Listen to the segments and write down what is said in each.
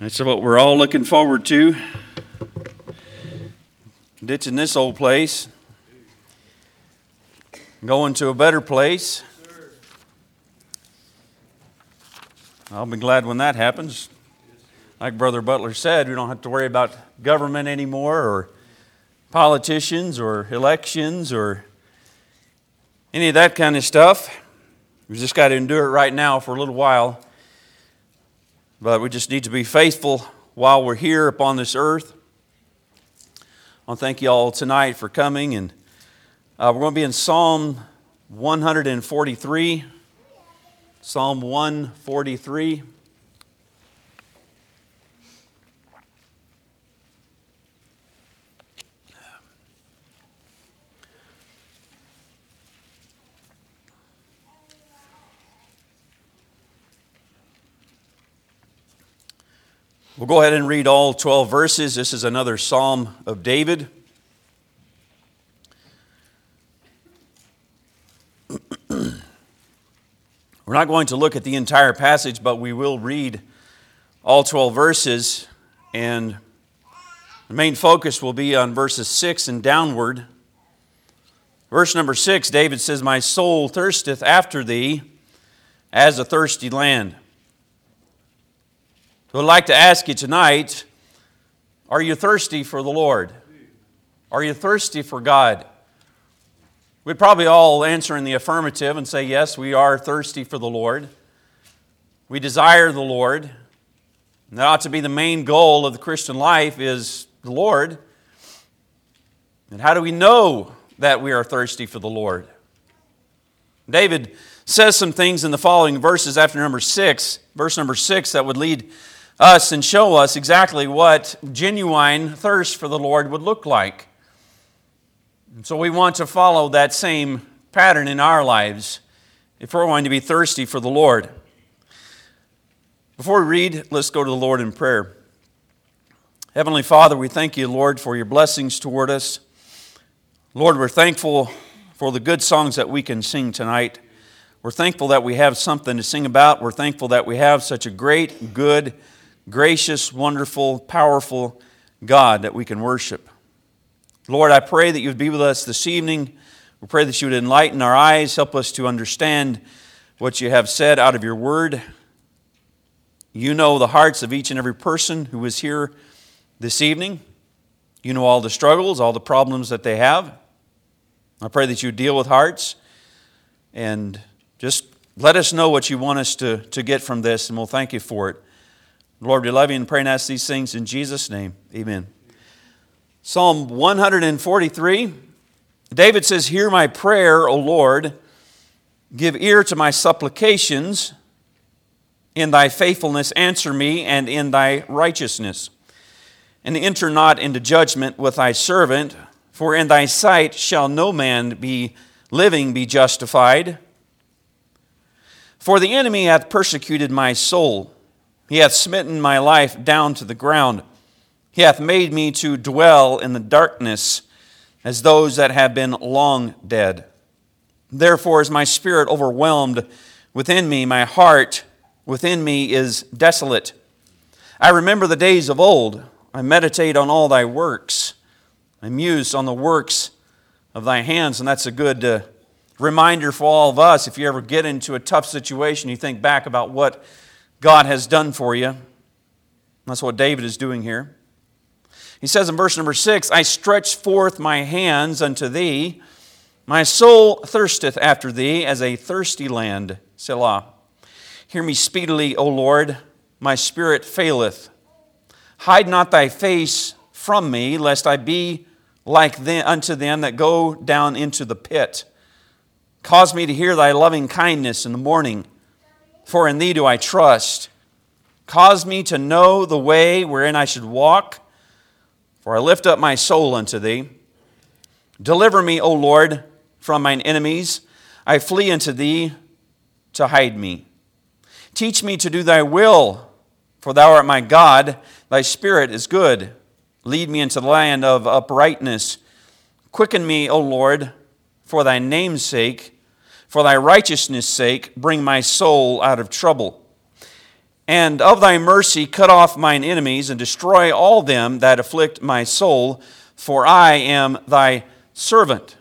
That's what we're all looking forward to. Ditching this old place, going to a better place. I'll be glad when that happens. Like Brother Butler said, we don't have to worry about government anymore, or politicians, or elections, or any of that kind of stuff. We just got to endure it right now for a little while. But we just need to be faithful while we're here upon this earth. I want to thank you all tonight for coming. And we're going to be in Psalm 143. Psalm 143. We'll go ahead and read all 12 verses. This is another Psalm of David. We're not going to look at the entire passage, but we will read all 12 verses, and the main focus will be on verses 6 and downward. Verse number 6, David says, "My soul thirsteth after thee as a thirsty land." So I'd like to ask you tonight, are you thirsty for the Lord? Are you thirsty for God? We'd probably all answer in the affirmative and say, yes, we are thirsty for the Lord. We desire the Lord. And that ought to be the main goal of the Christian life, is the Lord. And how do we know that we are thirsty for the Lord? David says some things in the following verses after verse number 6, that would lead us and show us exactly what genuine thirst for the Lord would look like. And so we want to follow that same pattern in our lives if we're going to be thirsty for the Lord. Before we read, let's go to the Lord in prayer. Heavenly Father, we thank you, Lord, for your blessings toward us. Lord, we're thankful for the good songs that we can sing tonight. We're thankful that we have something to sing about. We're thankful that we have such a great, good, gracious, wonderful, powerful God that we can worship. Lord, I pray that you would be with us this evening. We pray that you would enlighten our eyes, help us to understand what you have said out of your word. You know the hearts of each and every person who is here this evening. You know all the struggles, all the problems that they have. I pray that you would deal with hearts and just let us know what you want us to get from this, and we'll thank you for it. Lord, we love you and pray and ask these things in Jesus' name. Amen. Psalm 143, David says, "Hear my prayer, O Lord. Give ear to my supplications. In thy faithfulness answer me, and in thy righteousness. And enter not into judgment with thy servant, for in thy sight shall no man be living be justified. For the enemy hath persecuted my soul. He hath smitten my life down to the ground. He hath made me to dwell in the darkness as those that have been long dead. Therefore is my spirit overwhelmed within me. My heart within me is desolate. I remember the days of old. I meditate on all thy works. I muse on the works of thy hands." And that's a good reminder for all of us. If you ever get into a tough situation, you think back about what God has done for you. That's what David is doing here. He says in verse number 6, "I stretch forth my hands unto thee. My soul thirsteth after thee as a thirsty land. Selah. Hear me speedily, O Lord. My spirit faileth. Hide not thy face from me, lest I be like unto them that go down into the pit. Cause me to hear thy loving kindness in the morning, for in thee do I trust. Cause me to know the way wherein I should walk, for I lift up my soul unto thee. Deliver me, O Lord, from mine enemies. I flee unto thee to hide me. Teach me to do thy will, for thou art my God. Thy spirit is good. Lead me into the land of uprightness. Quicken me, O Lord, for thy name's sake. For thy righteousness' sake, bring my soul out of trouble. and of thy mercy cut off mine enemies, and destroy all them that afflict my soul, for I am thy servant.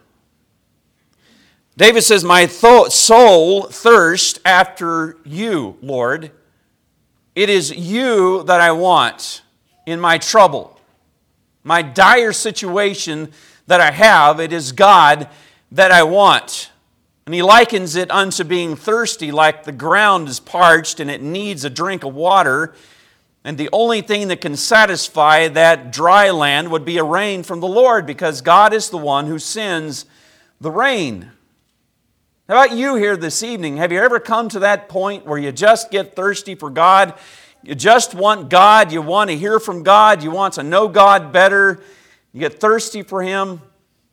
David says, my soul thirsts after you, Lord. It is you that I want in my trouble. My dire situation that I have, it is God that I want. And he likens it unto being thirsty, like the ground is parched and it needs a drink of water. And the only thing that can satisfy that dry land would be a rain from the Lord, because God is the one who sends the rain. How about you here this evening? Have you ever come to that point where you just get thirsty for God? You just want God. You want to hear from God. You want to know God better. You get thirsty for Him.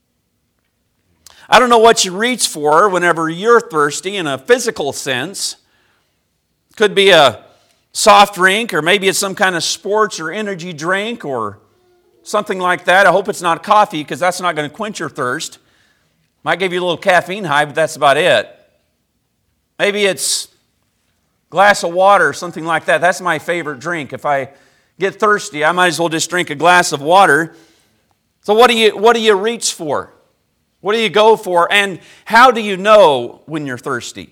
I don't know what you reach for whenever you're thirsty in a physical sense. Could be a soft drink, or maybe it's some kind of sports or energy drink or something like that. I hope it's not coffee, because that's not going to quench your thirst. Might give you a little caffeine high, but that's about it. Maybe it's a glass of water or something like that. That's my favorite drink. If I get thirsty, I might as well just drink a glass of water. So what do you reach for? What do you go for? And how do you know when you're thirsty?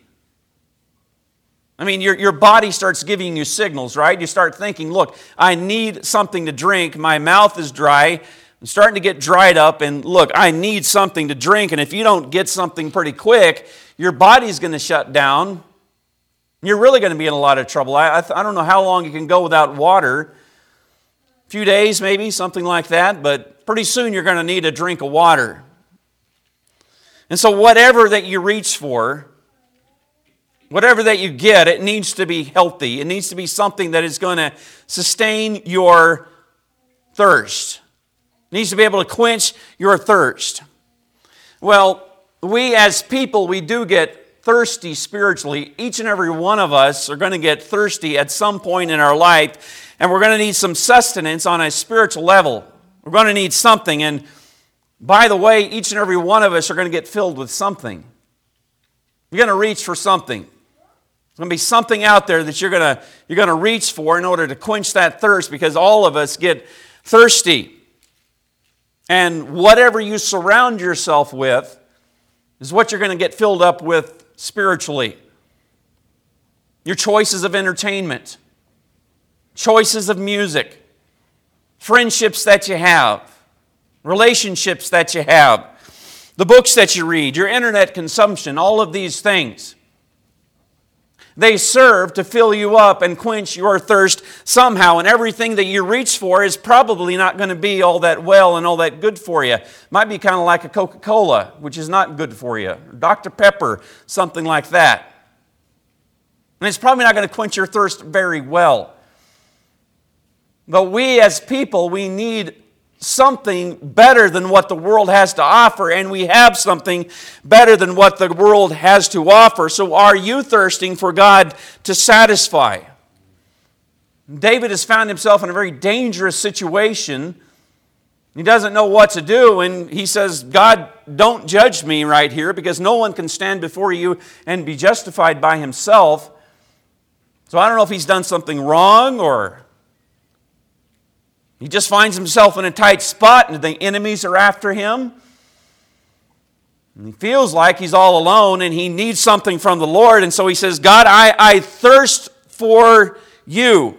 I mean, your body starts giving you signals, right? You start thinking, look, I need something to drink. My mouth is dry. I'm starting to get dried up, and look, I need something to drink. And if you don't get something pretty quick, your body's going to shut down. You're really going to be in a lot of trouble. I don't know how long you can go without water. A few days maybe, something like that. But pretty soon you're going to need a drink of water. And so whatever that you reach for, whatever that you get, it needs to be healthy. It needs to be something that is going to sustain your thirst. It needs to be able to quench your thirst. Well, we as people, we do get thirsty spiritually. Each and every one of us are going to get thirsty at some point in our life, and we're going to need some sustenance on a spiritual level. We're going to need something, and by the way, each and every one of us are going to get filled with something. You're going to reach for something. There's going to be something out there that you're going to reach for in order to quench that thirst, because all of us get thirsty. And whatever you surround yourself with is what you're going to get filled up with spiritually. Your choices of entertainment, choices of music, friendships that you have, relationships that you have, the books that you read, your internet consumption, all of these things. They serve to fill you up and quench your thirst somehow, and everything that you reach for is probably not going to be all that well and all that good for you. Might be kind of like a Coca-Cola, which is not good for you, or Dr. Pepper, something like that. And it's probably not going to quench your thirst very well. But we as people, we need something better than what the world has to offer, and we have something better than what the world has to offer. So are you thirsting for God to satisfy? David has found himself in a very dangerous situation. He doesn't know what to do, and he says, God, don't judge me right here, because no one can stand before you and be justified by himself. So I don't know if he's done something wrong, or he just finds himself in a tight spot and the enemies are after him. And he feels like he's all alone and he needs something from the Lord. And so he says, God, I thirst for you.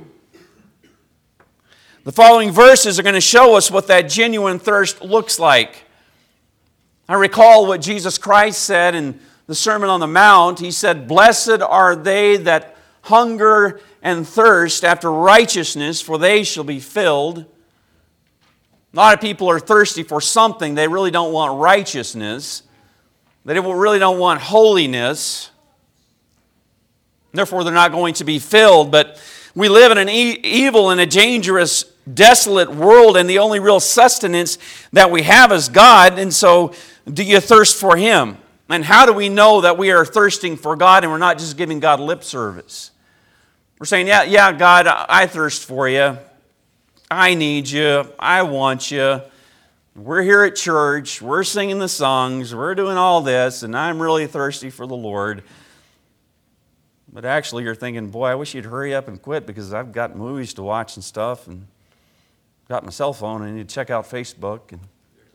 The following verses are going to show us what that genuine thirst looks like. I recall what Jesus Christ said in the Sermon on the Mount. He said, blessed are they that hunger and thirst after righteousness, for they shall be filled. A lot of people are thirsty for something. They really don't want righteousness. They really don't want holiness. Therefore, they're not going to be filled. But we live in an evil and a dangerous, desolate world, and the only real sustenance that we have is God. And so, do you thirst for Him? And how do we know that we are thirsting for God and we're not just giving God lip service? We're saying, yeah, God, I thirst for you. I need you. I want you. We're here at church. We're singing the songs. We're doing all this, and I'm really thirsty for the Lord. But actually you're thinking, boy, I wish you'd hurry up and quit because I've got movies to watch and stuff and got my cell phone and I need to check out Facebook. And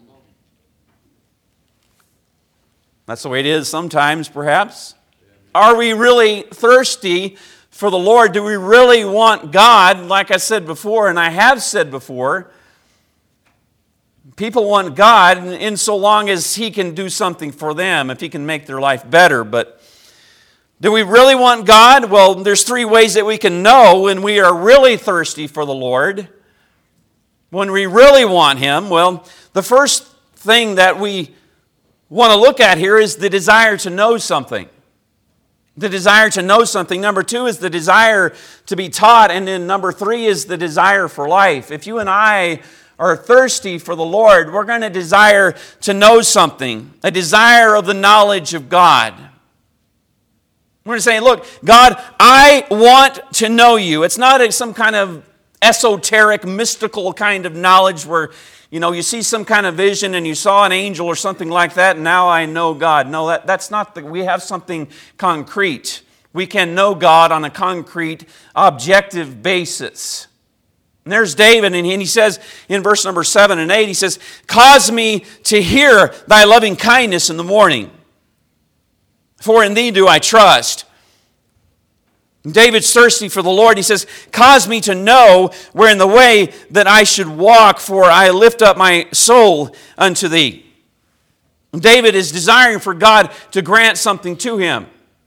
that's the way it is sometimes, perhaps. Are we really thirsty for the Lord? Do we really want God? Like I said before, and I have said before, people want God in so long as He can do something for them, if He can make their life better. But do we really want God? Well, there's three ways that we can know when we are really thirsty for the Lord. When we really want Him, well, the first thing that we want to look at here is the desire to know something. The desire to know something. Number two is the desire to be taught. And then number three is the desire for life. If you and I are thirsty for the Lord, we're going to desire to know something. A desire of the knowledge of God. We're going to say, look, God, I want to know you. It's not some kind of esoteric, mystical kind of knowledge where, you see some kind of vision and you saw an angel or something like that, and now I know God. No, that's not we have something concrete. We can know God on a concrete, objective basis. And there's David, and he says in verse number 7 and 8, he says, cause me to hear thy loving kindness in the morning, for in thee do I trust. David's thirsty for the Lord. He says, cause me to know where in the way that I should walk, for I lift up my soul unto thee. David is desiring for God to grant something to him.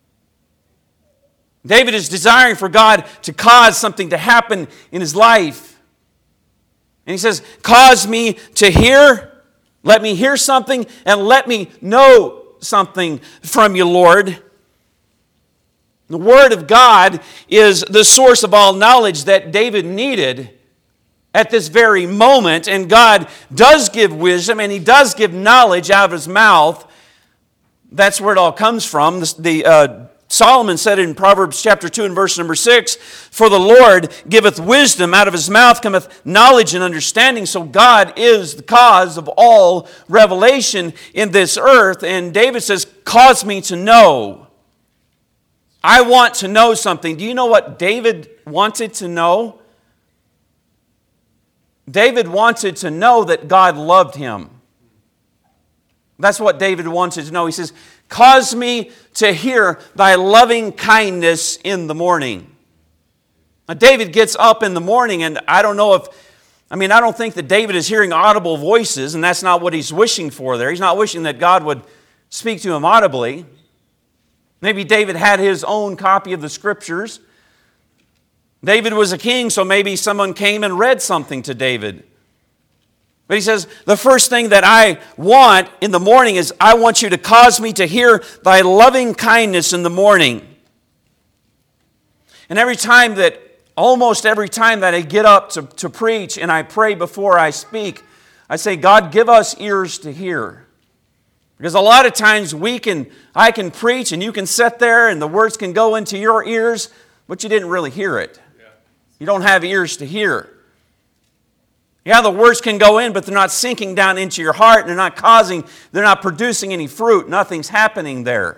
David is desiring for God to cause something to happen in his life. And he says, cause me to hear, let me hear something, and let me know something from you, Lord. The Word of God is the source of all knowledge that David needed at this very moment. And God does give wisdom and He does give knowledge out of His mouth. That's where it all comes from. Solomon said in Proverbs chapter 2 and verse number 6, for the Lord giveth wisdom, out of His mouth cometh knowledge and understanding. So God is the cause of all revelation in this earth. And David says, cause me to know. I want to know something. Do you know what David wanted to know? David wanted to know that God loved him. That's what David wanted to know. He says, cause me to hear thy loving kindness in the morning. Now, David gets up in the morning, and I don't think that David is hearing audible voices, and that's not what he's wishing for there. He's not wishing that God would speak to him audibly. Maybe David had his own copy of the Scriptures. David was a king, so maybe someone came and read something to David. But he says, the first thing that I want in the morning is I want you to cause me to hear thy loving kindness in the morning. And almost every time that I get up to preach and I pray before I speak, I say, God, give us ears to hear. Because a lot of times I can preach and you can sit there and the words can go into your ears, but you didn't really hear it. Yeah. You don't have ears to hear. Yeah, the words can go in, but they're not sinking down into your heart. They're not producing any fruit. Nothing's happening there.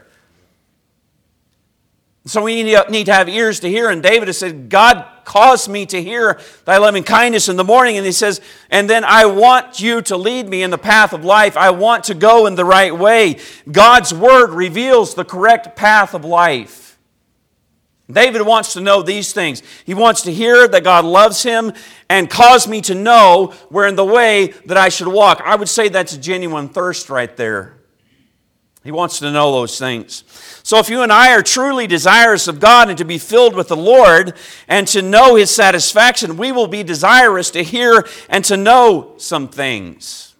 So we need to have ears to hear. And David has said, God caused me to hear thy loving kindness in the morning. And he says, and then I want you to lead me in the path of life. I want to go in the right way. God's word reveals the correct path of life. David wants to know these things. He wants to hear that God loves him and cause me to know where in the way that I should walk. I would say that's a genuine thirst right there. He wants to know those things. So if you and I are truly desirous of God and to be filled with the Lord and to know His satisfaction, we will be desirous to hear and to know some things.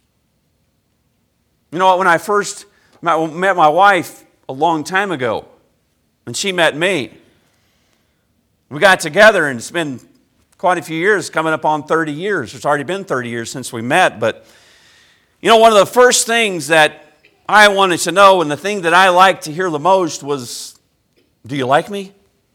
You know what, when I first met my wife a long time ago, and she met me, we got together, and it's been quite a few years, coming up on 30 years. It's already been 30 years since we met, but one of the first things that I wanted to know, and the thing that I liked to hear the most was, do you like me?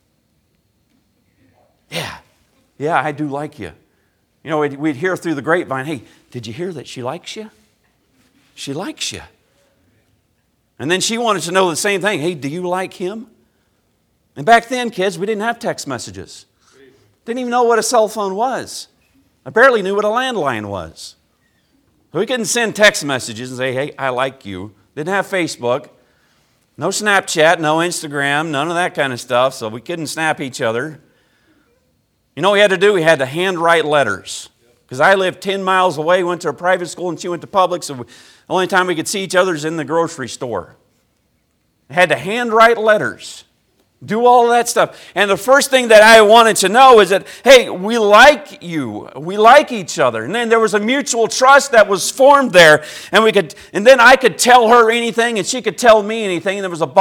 Yeah, I do like you. We'd hear through the grapevine, hey, did you hear that she likes you? She likes you. And then she wanted to know the same thing, hey, do you like him? And back then, kids, we didn't have text messages. Didn't even know what a cell phone was. I barely knew what a landline was. We couldn't send text messages and say, hey, I like you. Didn't have Facebook. No Snapchat, no Instagram, none of that kind of stuff, so we couldn't snap each other. You know what we had to do? We had to handwrite letters. Because I lived 10 miles away, went to a private school, and she went to public, so the only time we could see each other is in the grocery store. I had to handwrite letters. Do all of that stuff. And the first thing that I wanted to know is that, hey, we like you. We like each other. And then there was a mutual trust that was formed there. And then I could tell her anything and she could tell me anything. And there was a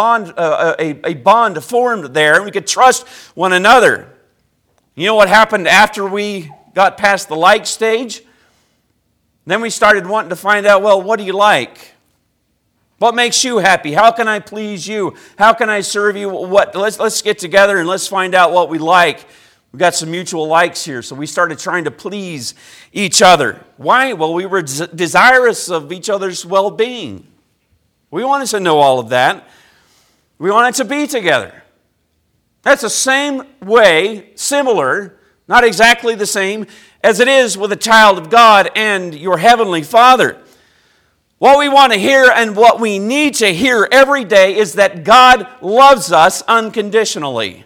bond formed there. And we could trust one another. You know what happened after we got past the like stage? Then we started wanting to find out, well, what do you like? What makes you happy? How can I please you? How can I serve you? Let's get together and let's find out what we like. We've got some mutual likes here, so we started trying to please each other. Why? Well, we were desirous of each other's well-being. We wanted to know all of that. We wanted to be together. That's the same way, similar, not exactly the same, as it is with a child of God and your Heavenly Father. What we want to hear and what we need to hear every day is that God loves us unconditionally.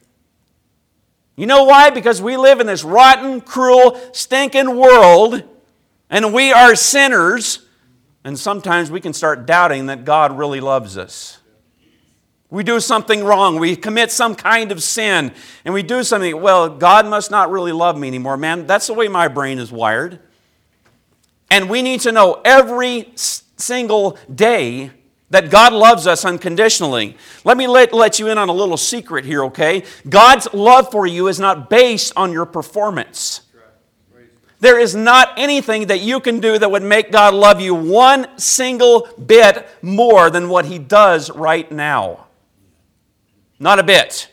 You know why? Because we live in this rotten, cruel, stinking world, and we are sinners, and sometimes we can start doubting that God really loves us. We do something wrong. We commit some kind of sin, and we do something, well, God must not really love me anymore. Man, that's the way my brain is wired. And we need to know every single day that God loves us unconditionally. Let me let you in on a little secret here, okay? God's love for you is not based on your performance. There is not anything that you can do that would make God love you one single bit more than what He does right now. Not a bit.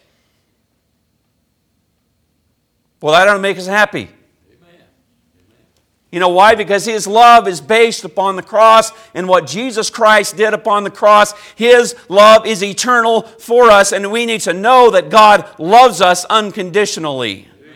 Well, that don't make us happy. You know why? Because His love is based upon the cross and what Jesus Christ did upon the cross. His love is eternal for us, and we need to know that God loves us unconditionally. Amen.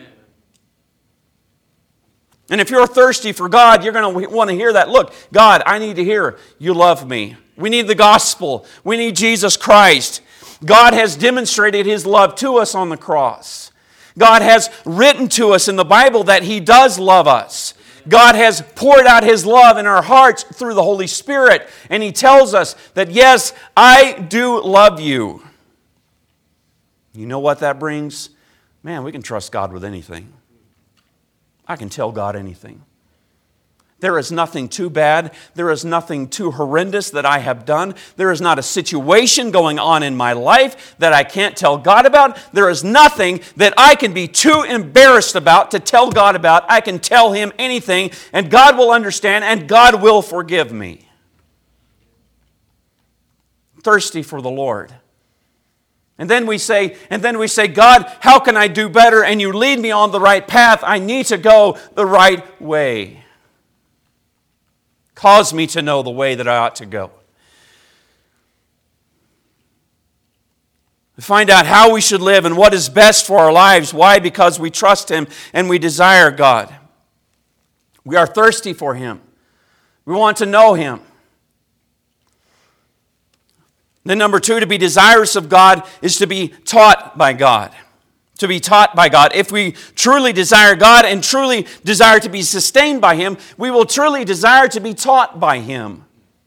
And if you're thirsty for God, you're going to want to hear that. Look, God, I need to hear you love me. We need the gospel. We need Jesus Christ. God has demonstrated His love to us on the cross. God has written to us in the Bible that He does love us. God has poured out His love in our hearts through the Holy Spirit. And He tells us that, yes, I do love you. You know what that brings? Man, we can trust God with anything. I can tell God anything. There is nothing too bad. There is nothing too horrendous that I have done. There is not a situation going on in my life that I can't tell God about. There is nothing that I can be too embarrassed about to tell God about. I can tell Him anything, and God will understand, and God will forgive me. Thirsty for the Lord. And then we say, God, how can I do better? And you lead me on the right path. I need to go the right way. Cause me to know the way that I ought to go. We find out how we should live and what is best for our lives. Why? Because we trust Him and we desire God. We are thirsty for Him. We want to know Him. Then number 2, to be desirous of God is to be taught by God. To be taught by God. If we truly desire God and truly desire to be sustained by Him, we will truly desire to be taught by Him.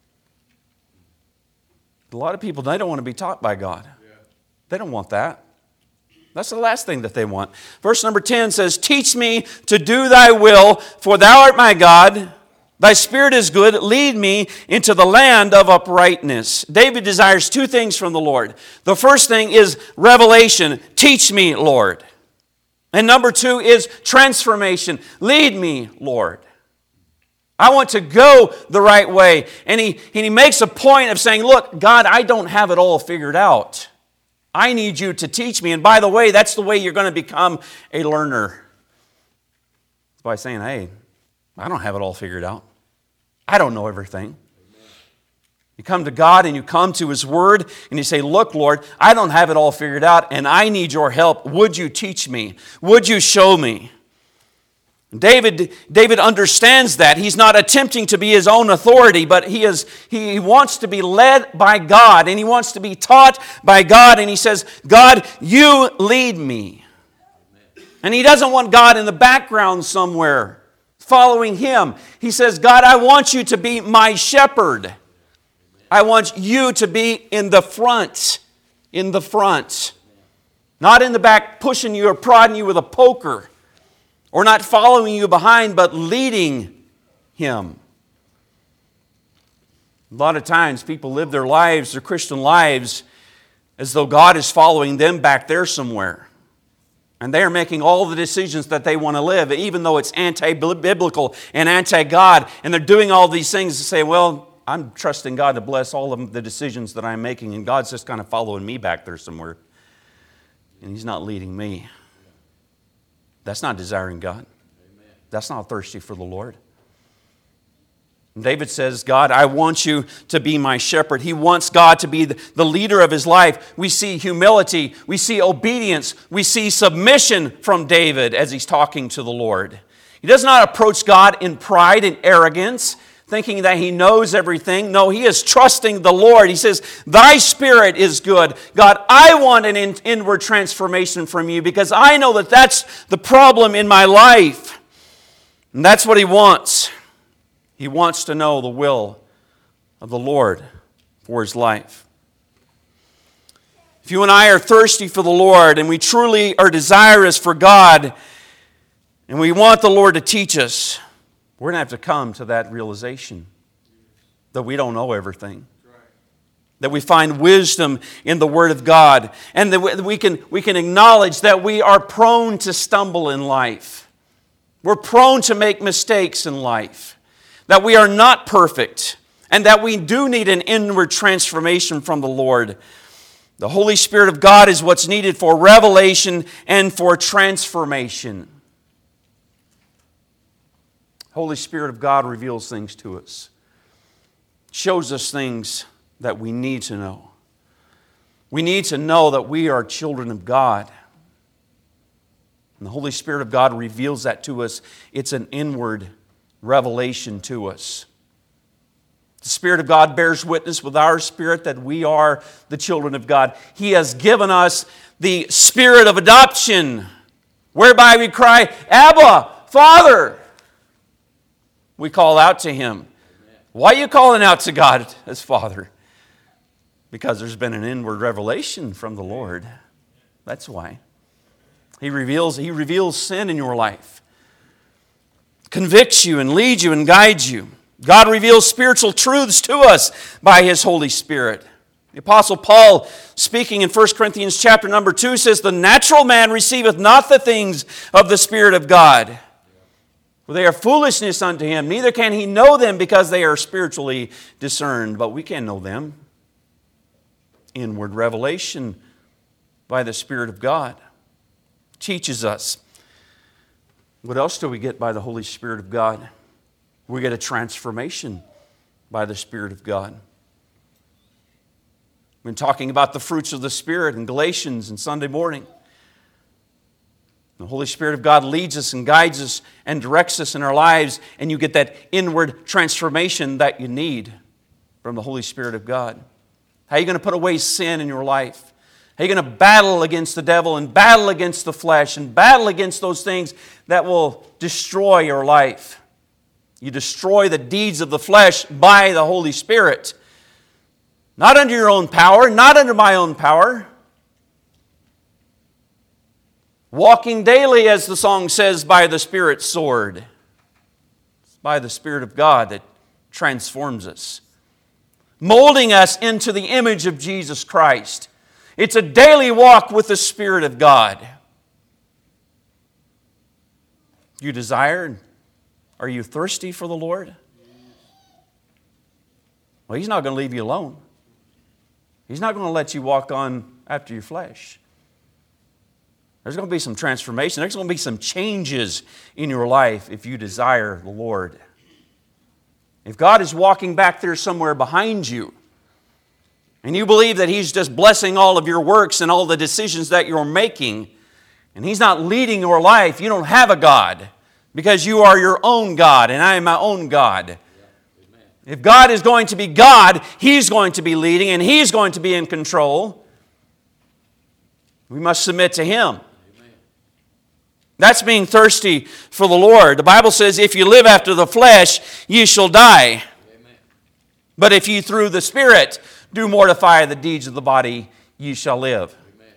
A lot of people, they don't want to be taught by God. They don't want that. That's the last thing that they want. Verse number 10 says, teach me to do thy will, for thou art my God. Thy spirit is good. Lead me into the land of uprightness. David desires 2 things from the Lord. The first thing is revelation. Teach me, Lord. And number 2 is transformation. Lead me, Lord. I want to go the right way. And he makes a point of saying, look, God, I don't have it all figured out. I need you to teach me. And by the way, that's the way you're going to become a learner. By saying, hey, I don't have it all figured out. I don't know everything. You come to God and you come to His Word and you say, look, Lord, I don't have it all figured out and I need your help. Would you teach me? Would you show me? David understands that. He's not attempting to be his own authority, but he wants to be led by God and he wants to be taught by God. And he says, God, you lead me. And he doesn't want God in the background somewhere following him. He says, God, I want you to be my shepherd. I want you to be in the front. In the front. Not in the back pushing you or prodding you with a poker. Or not following you behind, but leading him. A lot of times people live their lives, their Christian lives, as though God is following them back there somewhere. And they are making all the decisions that they want to live, even though it's anti-biblical and anti-God. And they're doing all these things to say, well, I'm trusting God to bless all of the decisions that I'm making, and God's just kind of following me back there somewhere. And He's not leading me. That's not desiring God. That's not thirsty for the Lord. And David says, God, I want you to be my shepherd. He wants God to be the leader of his life. We see humility. We see obedience. We see submission from David as he's talking to the Lord. He does not approach God in pride and arrogance, thinking that he knows everything. No, he is trusting the Lord. He says, thy spirit is good. God, I want an inward transformation from you because I know that that's the problem in my life. And that's what he wants. He wants to know the will of the Lord for his life. If you and I are thirsty for the Lord and we truly are desirous for God and we want the Lord to teach us, we're going to have to come to that realization that we don't know everything. That we find wisdom in the Word of God. And that we can acknowledge that we are prone to stumble in life. We're prone to make mistakes in life. That we are not perfect. And that we do need an inward transformation from the Lord. The Holy Spirit of God is what's needed for revelation and for transformation. Holy Spirit of God reveals things to us. Shows us things that we need to know. We need to know that we are children of God. And the Holy Spirit of God reveals that to us. It's an inward revelation to us. The Spirit of God bears witness with our spirit that we are the children of God. He has given us the spirit of adoption, whereby we cry, Abba, Father. We call out to Him. Why are you calling out to God as Father? Because there's been an inward revelation from the Lord. That's why. He reveals sin in your life. Convicts you and leads you and guides you. God reveals spiritual truths to us by His Holy Spirit. The Apostle Paul, speaking in 1 Corinthians chapter number 2, says, the natural man receiveth not the things of the Spirit of God. For they are foolishness unto him, neither can he know them because they are spiritually discerned. But we can know them. Inward revelation by the Spirit of God teaches us. What else do we get by the Holy Spirit of God? We get a transformation by the Spirit of God. We've been talking about the fruits of the Spirit in Galatians and Sunday morning. The Holy Spirit of God leads us and guides us and directs us in our lives, and you get that inward transformation that you need from the Holy Spirit of God. How are you going to put away sin in your life? How are you going to battle against the devil and battle against the flesh and battle against those things that will destroy your life? You destroy the deeds of the flesh by the Holy Spirit. Not under your own power, not under my own power. Walking daily, as the song says, by the Spirit's sword. It's by the Spirit of God that transforms us. Molding us into the image of Jesus Christ. It's a daily walk with the Spirit of God. You desire, are you thirsty for the Lord? Well, He's not going to leave you alone. He's not going to let you walk on after your flesh. There's going to be some transformation. There's going to be some changes in your life if you desire the Lord. If God is walking back there somewhere behind you, and you believe that He's just blessing all of your works and all the decisions that you're making, and He's not leading your life, you don't have a God, because you are your own God, and I am my own God. If God is going to be God, He's going to be leading, and He's going to be in control. We must submit to Him. That's being thirsty for the Lord. The Bible says, if you live after the flesh, ye shall die. Amen. But if ye through the Spirit do mortify the deeds of the body, ye shall live. Amen.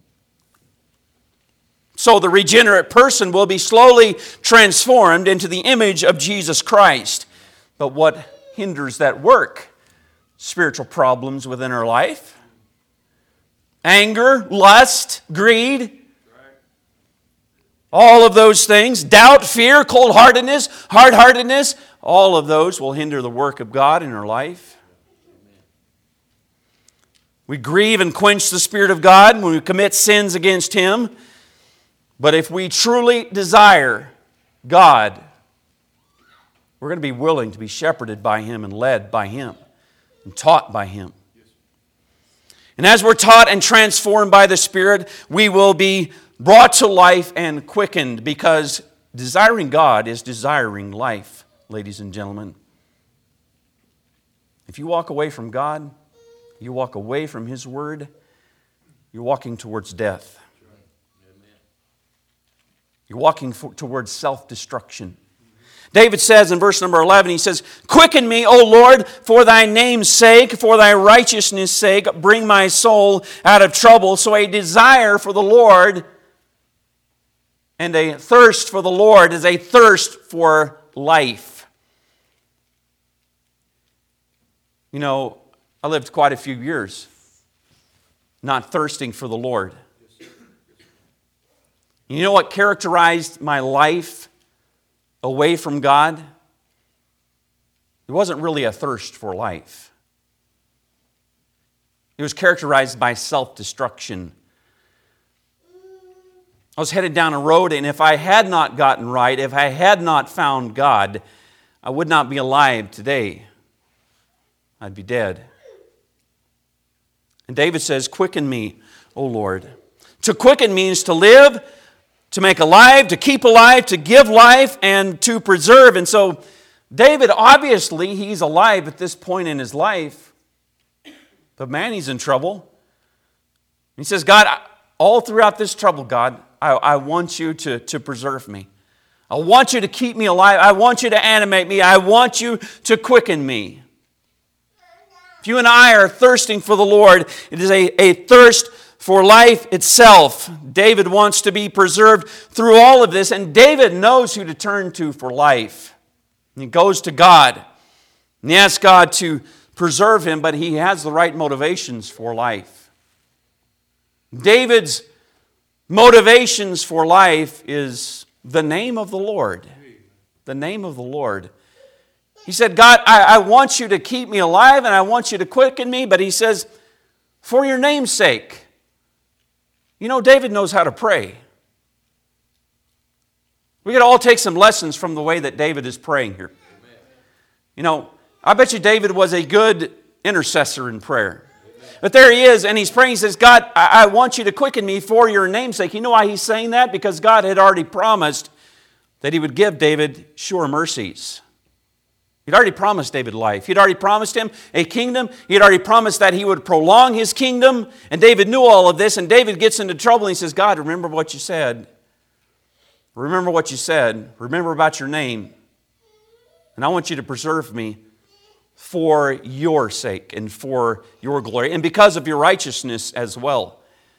So the regenerate person will be slowly transformed into the image of Jesus Christ. But what hinders that work? Spiritual problems within our life. Anger, lust, greed. All of those things, doubt, fear, cold-heartedness, hard-heartedness, all of those will hinder the work of God in our life. We grieve and quench the Spirit of God when we commit sins against Him. But if we truly desire God, we're going to be willing to be shepherded by Him and led by Him and taught by Him. And as we're taught and transformed by the Spirit, we will be brought to life and quickened, because desiring God is desiring life, ladies and gentlemen. If you walk away from God, you walk away from His Word, you're walking towards death. You're walking towards self-destruction. David says in verse number 11, he says, quicken me, O Lord, for thy name's sake, for thy righteousness' sake, bring my soul out of trouble. So a desire for the Lord and a thirst for the Lord is a thirst for life. You know, I lived quite a few years not thirsting for the Lord. You know what characterized my life away from God? It wasn't really a thirst for life. It was characterized by self-destruction. I was headed down a road, and if I had not gotten right, if I had not found God, I would not be alive today. I'd be dead. And David says, quicken me, O Lord. To quicken means to live, to make alive, to keep alive, to give life, and to preserve. And so David, obviously, he's alive at this point in his life. But man, he's in trouble. He says, God, all throughout this trouble, God, I want you to preserve me. I want you to keep me alive. I want you to animate me. I want you to quicken me. If you and I are thirsting for the Lord, it is a thirst for life itself. David wants to be preserved through all of this, and David knows who to turn to for life. He goes to God, and he asks God to preserve him, but he has the right motivations for life. David's motivations for life is the name of the Lord. The name of the Lord. He said, God, I want you to keep me alive and I want you to quicken me, but he says, for your name's sake. You know, David knows how to pray. We could all take some lessons from the way that David is praying here. You know, I bet you David was a good intercessor in prayer. But there he is, and he's praying. He says, God, I want you to quicken me for your name's sake. You know why he's saying that? Because God had already promised that he would give David sure mercies. He'd already promised David life. He'd already promised him a kingdom. He'd already promised that he would prolong his kingdom. And David knew all of this, and David gets into trouble, and he says, God, remember what you said. Remember what you said. Remember about your name. And I want you to preserve me for your sake and for your glory, and because of your righteousness as well.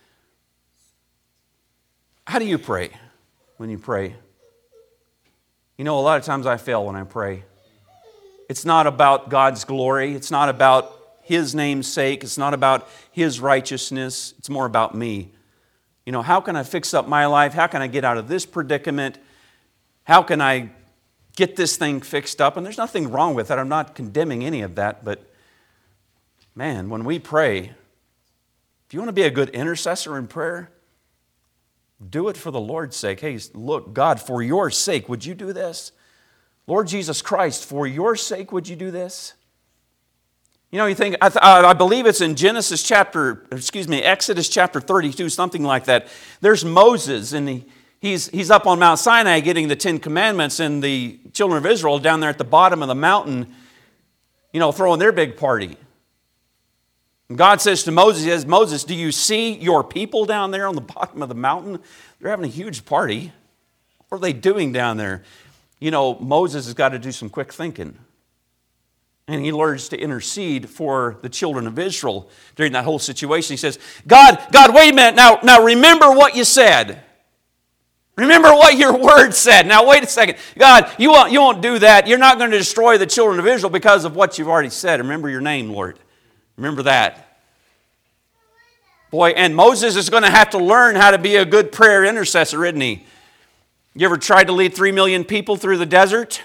How do you pray when you pray? You know, a lot of times I fail when I pray. It's not about God's glory. It's not about His name's sake. It's not about His righteousness. It's more about me. You know, how can I fix up my life? How can I get out of this predicament? How can I get this thing fixed up? And there's nothing wrong with it. I'm not condemning any of that. But, man, when we pray, if you want to be a good intercessor in prayer, do it for the Lord's sake. Hey, look, God, for your sake, would you do this? Lord Jesus Christ, for your sake, would you do this? You know, you think, I believe it's in Exodus chapter 32, something like that. There's Moses, and he's up on Mount Sinai getting the 10 Commandments, and the children of Israel down there at the bottom of the mountain, you know, throwing their big party. And God says to Moses, he says, Moses, do you see your people down there on the bottom of the mountain? They're having a huge party. What are they doing down there? You know, Moses has got to do some quick thinking. And he learns to intercede for the children of Israel during that whole situation. He says, God, wait a minute. Now remember what you said. Remember what your word said. Now wait a second. God, you won't do that. You're not going to destroy the children of Israel because of what you've already said. Remember your name, Lord. Remember that. Boy, and Moses is going to have to learn how to be a good prayer intercessor, isn't he? You ever tried to lead 3 million people through the desert?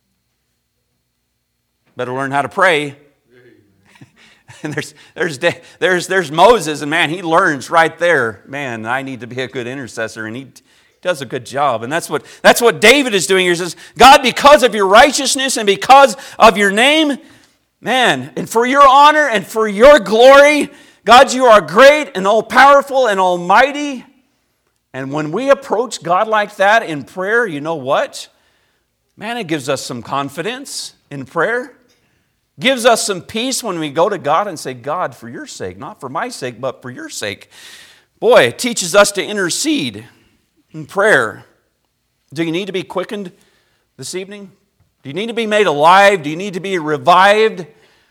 Better learn how to pray. And there's Moses, and man, he learns right there. Man, I need to be a good intercessor, and he does a good job. And that's what David is doing here. He says, God, because of your righteousness and because of your name, man, and for your honor and for your glory, God, you are great and all-powerful and almighty. And when we approach God like that in prayer, you know what? Man, it gives us some confidence in prayer. Gives us some peace when we go to God and say, God, for your sake, not for my sake, but for your sake. Boy, it teaches us to intercede in prayer. Do you need to be quickened this evening? Do you need to be made alive? Do you need to be revived?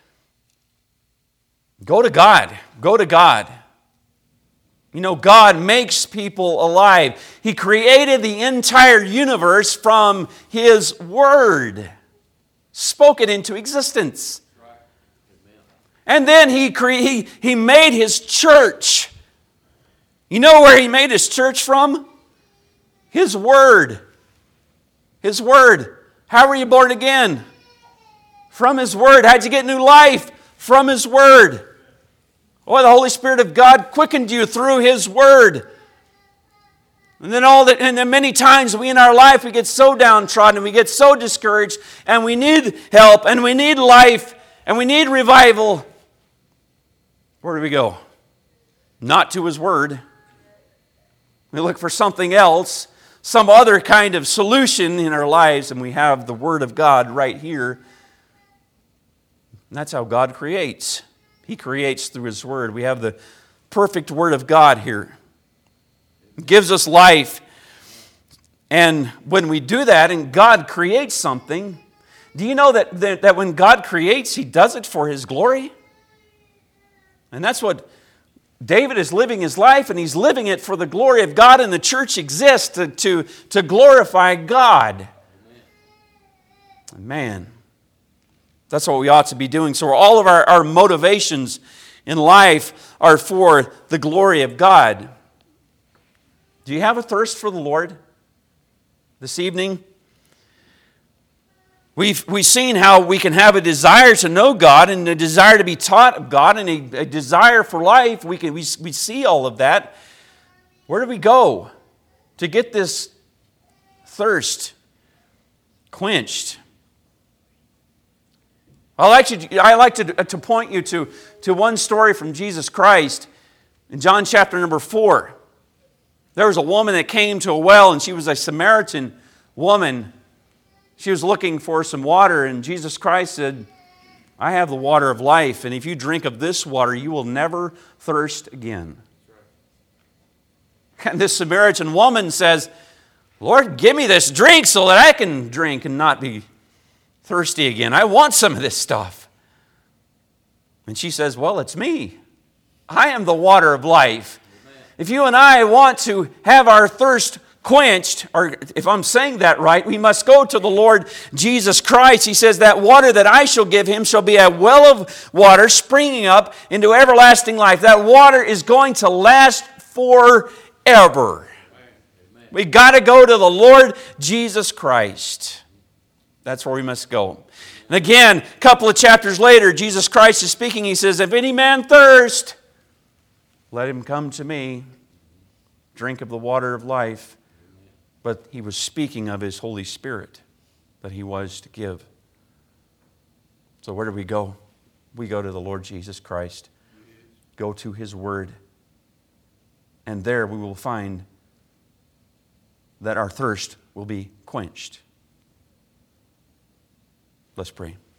Go to God. Go to God. You know, God makes people alive. He created the entire universe from His Word. Spoke it into existence. And then he made His church. You know where He made His church from? His Word. His Word. How were you born again? From His Word. How'd you get new life? From His Word. Oh, the Holy Spirit of God quickened you through His Word. And then many times in our life we get so downtrodden, we get so discouraged, and we need help, and we need life, and we need revival. Where do we go? Not to His Word. We look for something else, some other kind of solution in our lives, and we have the Word of God right here. And that's how God creates. He creates through His Word. We have the perfect Word of God here. It gives us life. And when we do that and God creates something, do you know that when God creates, He does it for His glory? And that's what David is living his life, and he's living it for the glory of God, and the church exists to glorify God. Man, that's what we ought to be doing. So all of our motivations in life are for the glory of God. Do you have a thirst for the Lord this evening? We've seen how we can have a desire to know God and a desire to be taught of God and a desire for life. We see all of that. Where do we go to get this thirst quenched? I like to point you to one story from Jesus Christ in John chapter number 4. There was a woman that came to a well, and she was a Samaritan woman. She was looking for some water, and Jesus Christ said, I have the water of life, and if you drink of this water, you will never thirst again. And this Samaritan woman says, Lord, give me this drink so that I can drink and not be thirsty again. I want some of this stuff. And she says, well, it's me. I am the water of life. If you and I want to have our thirst quenched, or if I'm saying that right, we must go to the Lord Jesus Christ. He says, that water that I shall give him shall be a well of water springing up into everlasting life. That water is going to last forever. We got to go to the Lord Jesus Christ. That's where we must go. And again, a couple of chapters later, Jesus Christ is speaking. He says, if any man thirst, let him come to me, drink of the water of life. But he was speaking of his Holy Spirit that he was to give. So where do we go? we go to the Lord Jesus Christ, go to His Word, and there we will find that our thirst will be quenched. Let's pray.